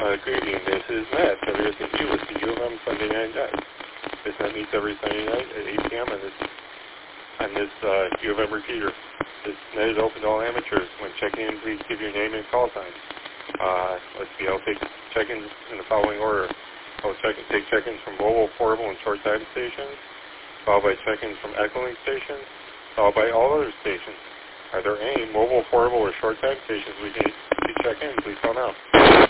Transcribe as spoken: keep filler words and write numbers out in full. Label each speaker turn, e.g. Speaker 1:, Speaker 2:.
Speaker 1: Uh, good evening. This is Matt, W S C with the U of M Sunday Night Net. This net meets every Sunday night at eight p m on this, on this uh, U of M repeater. This net is open to all amateurs. When checking in, please give your name and call sign. Uh, let's see, I'll take check-ins in the following order. I'll check take check-ins from mobile, portable, and short-time stations, followed by check-ins from Echolink stations, followed by all other stations. Are there any mobile, portable, or short-time stations we can check in? Please call now.